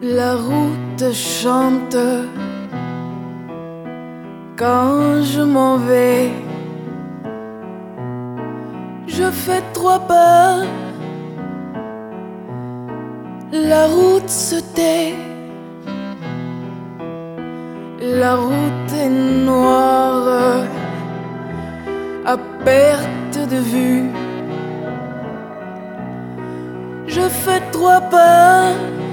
La route chante quand je m'en vais. Je fais 3 pas, la route se tait. La route est noire à perte de vue. Je fais 3 pas,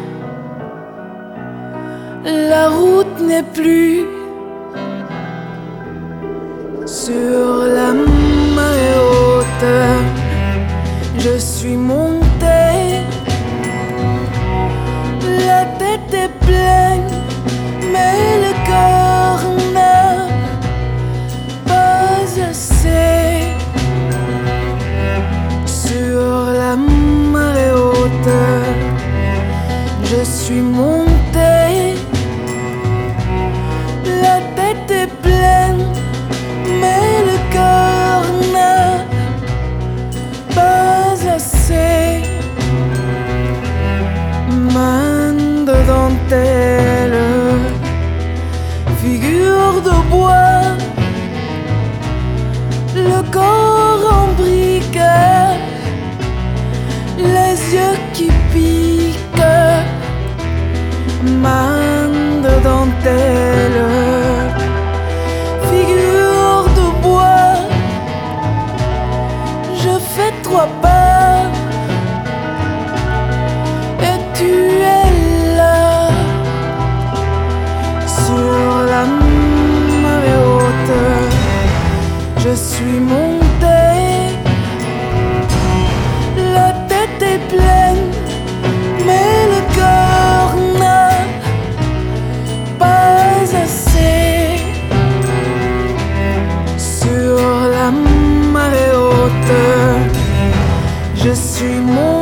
la route n'est plus. Sur la marée haute, je suis monté. La tête est pleine, mais le cœur n'a pas assez. Sur la marée haute, je suis monté. La tête est pleine, mais le cœur n'a pas assez. Main de dentelle, figure de bois, le corps en brique, les yeux qui piquent. Main de dentelle, figure de bois, je fais 3 pas et tu es là. Sur la marée haute, je suis monté. La tête est pleine, mais le cœur n'a pas assez. Sur la marée haute, je suis monté.